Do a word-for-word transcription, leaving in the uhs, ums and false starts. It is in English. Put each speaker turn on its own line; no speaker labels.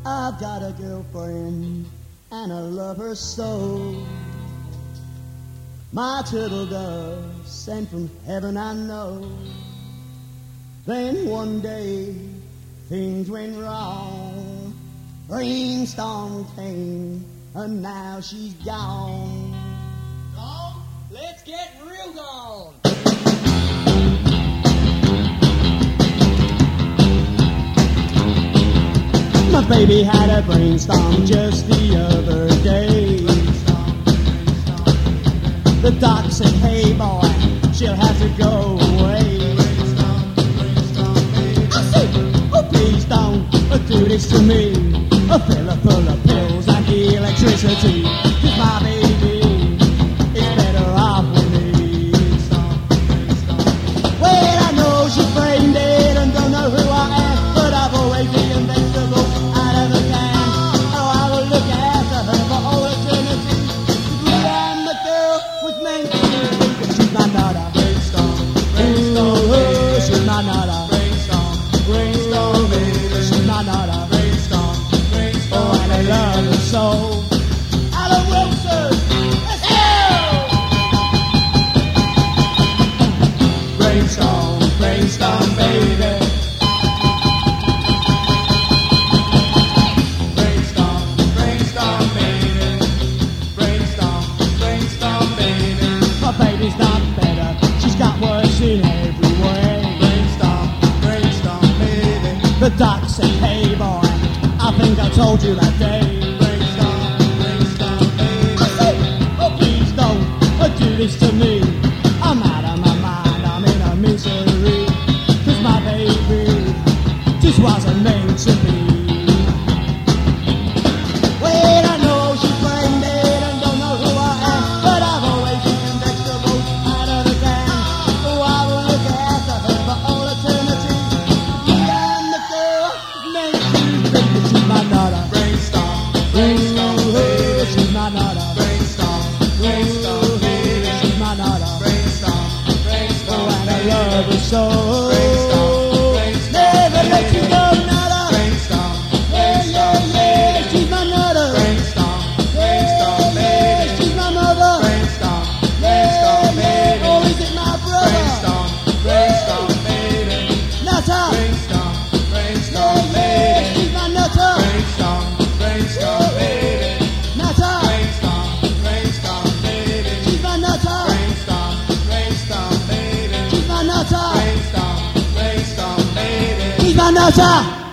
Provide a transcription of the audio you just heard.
I've got a girlfriend and I love her so. My turtle dove sent from heaven, I know. Then one day things went wrong. Rainstorm came and now she's gone.
Gone? Let's get real gone.
My baby had a brainstorm just the other day. The doc said, hey boy, she'll have to go away. I said, oh please don't do this to me. A fella full of pills and electricity. 'Cause my baby is better off with me. Well, I know she's brain dead and don't know who I am, but I've always eaten vegetables out of a can. Oh, I will look after her for all eternity. Me and the girl was meant to be, but she's my nada.
Brainstorm, brainstorm,
Ooh, she's my nada.
brainstorm, brainstorm, baby.
She's my nada.
Brainstorm, brainstorm,
Oh, and I love her so. Alan Wilson, let's go!
brainstorm, brainstorm, baby. Brainstorm, brainstorm, baby. Brainstorm, brainstorm, baby.
My baby's not better, she's got worse in every way.
Brainstorm, brainstorm, baby.
The doc said, hey boy, I think I told you that day.
Brainstorm, brainstorm, baby.
I said, oh please don't do this to me. I'm out of my mind, I'm in a misery. 'Cause my baby just wasn't meant to be. Well, I know she's brain dead and don't know who I am, but I've always eaten vegetables out of the can. Oh, I will look after her for all eternity. Me and the girl is meant to be, but she's my nada.
Brainstorm, brainstorm,
Ooh,
baby.
she's my nada.
Brainstorm, brainstorm, baby.
She's my nada.
Brainstorm, brainstorm,
Oh, and I
baby.
love her so.
Brainstorm, brainstorm,
Never let you
baby.
go, nada.
Brainstorm,
Yeah,
brainstorm,
yeah, yeah,
baby.
she's my nada.
Brainstorm,
Yeah,
brainstorm,
yeah,
baby.
she's my mother.
Brainstorm,
Yeah,
brainstorm,
yeah,
baby.
or is it my brother?
Brainstorm, brainstorm, baby.
Nutter.
Brainstorm, brainstorm,
Yeah, yeah,
baby.
she's my nutter.
Brainstorm, brainstorm, baby.
Nutter.
Brainstorm, brainstorm, baby.
She's my nutter.
Brainstorm, brainstorm, baby.
She's my nutter.
Brainstorm, brainstorm, baby.
She's my nutter.